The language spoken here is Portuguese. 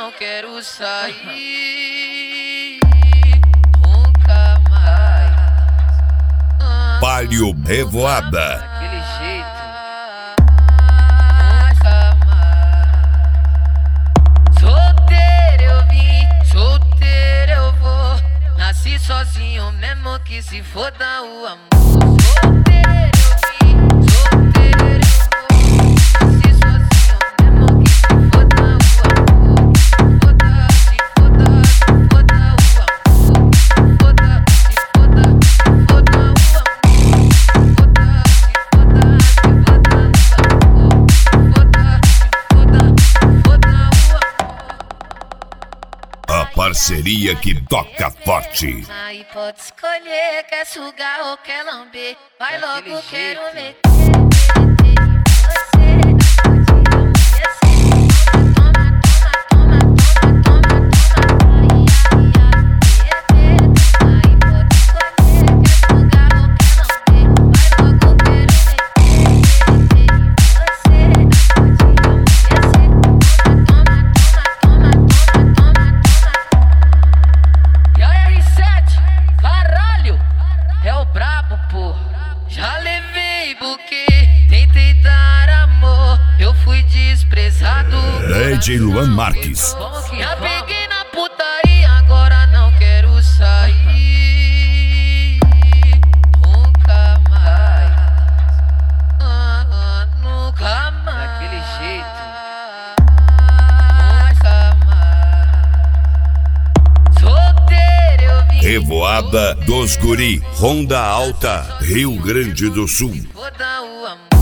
não quero sair nunca mais. Palio Revoada. Daquele jeito. Solteiro eu vim, solteiro eu vou. Nasci sozinho mesmo que se foda o amor. Solteiro eu vim, solteiro eu vou. Nasci sozinho mesmo que se foda o amor. Foda, se foda, se foda o amor. Foda, se foda, se foda o amor. Foda, se foda, se foda o amor. Foda, se foda, foda o amor. A parceria que toca forte. Aí pode escolher, quer sugar ou quer lamber. Vai logo, quero meter. Já levei buquê, tentei dar amor, eu fui desprezado. DJ Luan Marques. Já peguei na putaria, agora não quero sair nunca mais. Nunca mais. Daquele jeito. Nunca mais. Solteiro eu vim. Revoada dos Guri, Ronda Alta, Rio Grande do Sul. Foda o amor.